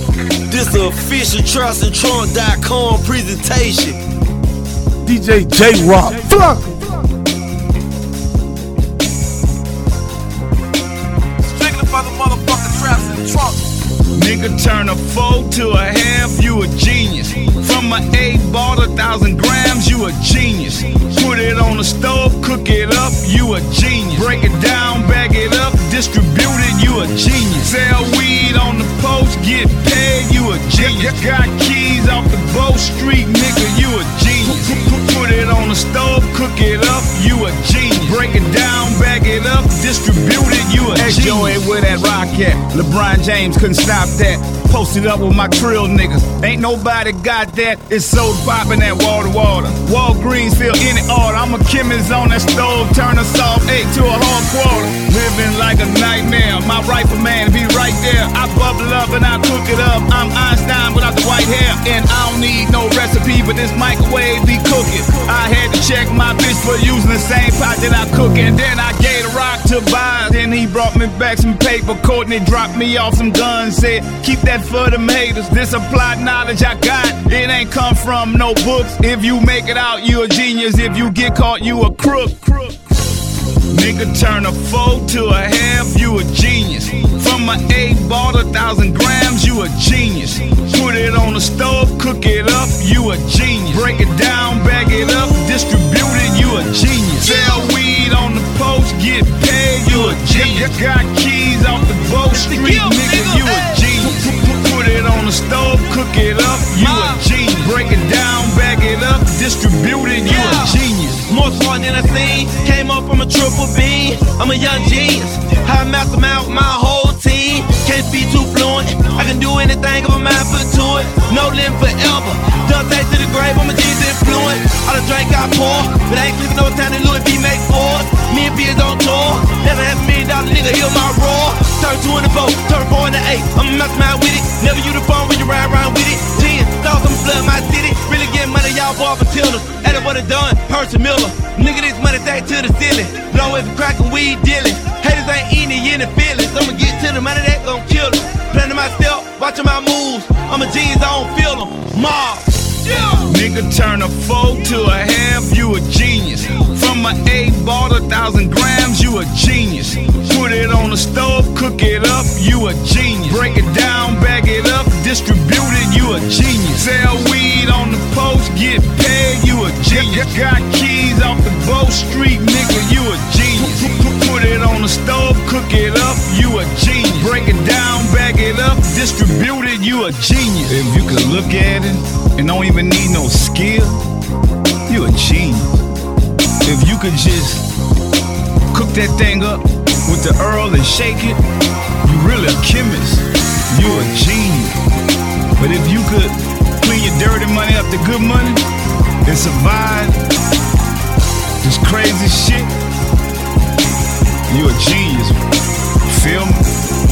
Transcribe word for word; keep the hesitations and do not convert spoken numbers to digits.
This a official Trust and Trunk dot com presentation. D J J-Rock, fuck. Strictly for the motherfucking traps and trunks. Nigga turn a four to a half, you a genius. From an eight ball a thousand grams, you a genius. Put it on the stove, cook it up, you a genius. Break it down, bag it up, distribute it, you a genius. Sell weed on the post, get paid, you a genius. Got keys off the Bow Street, nigga, you a genius. Put it on the stove, cook it up, you a genius. Break it down, bag it up, distribute it, you a genius. Hey Joey, where that rock at? LeBron James couldn't stop that. Posted up with my trill niggas. Ain't nobody got that. It's so poppin' that water water. Walgreens feel any order. I'm a chemist on that stove. Turn a soft eight to a hard quarter. Living like a nightmare. My rifle man be right there. I bubble up and I cook it up. I'm Einstein without the white hair. And I don't need no recipe, but this microwave be cooking. I had to check my bitch for using the same pot that I cook in. Then I gave the rock to buy. Then he brought me back some paper. Courtney dropped me off some guns. Said, keep that for them haters. This applied knowledge I got. It ain't come from no books. If you make it out, you a genius. If you get caught, you a crook. crook. Nigga turn a four to a half, you a genius. From an eight ball a thousand grams, you a genius. Put it on the stove, cook it up, you a genius. Break it down, bag it up, distribute it, you a genius. Sell weed on the post, get paid, you a genius. Got keys off the Bow Street, nigga, you a genius. Put it on the stove, cook it up, you a genius. Break it down, bag it up, distribute it, you a genius. More smart than I seen, came up from a triple B. I'm a young genius, I master out my whole team. Can't be too fluent, I can do anything if I'm mind put to it. No limit forever, done take to the grave, I'm a genius influence. All the drink I pour, but I ain't clicking no time to Louis V make fours. Me and Beers on tour, never have a million dollar nigga hear my roar. Turn two in the boat, turn four in the eight, I'm a mastermind with it. Never you the phone when you ride around with it. Ten, thoughts I'm flood my city, really getting money, y'all ball for tillers. At it what it done, Percy Miller. Nigga, this money thank to the ceiling. Blow if crackin' weed dealing. Haters ain't eating in the feelings. I'ma get to the money that gon' kill them. Planning my step, watching my moves. I'm a genius, I don't feel them. Mob. Yeah. Nigga turn a four to a half, you a genius. From an eight ball a thousand grams, you a genius. Put it on the stove, cook it up, you a genius. Break it down, bag it up, distribute it, you a genius. Sell weed on the post, get paid, you a genius. Got keys off the Bow Street, nigga, you a genius. Put it on the stove, cook it up, you a genius. Break it down, bag it up, distribute it, you a genius. If you could look at it and don't even need no skill, you a genius. If you could just cook that thing up with the Earl and shake it, you really a chemist, you a genius. But if you could clean your dirty money up to good money and survive this crazy shit, you a genius. Feel me?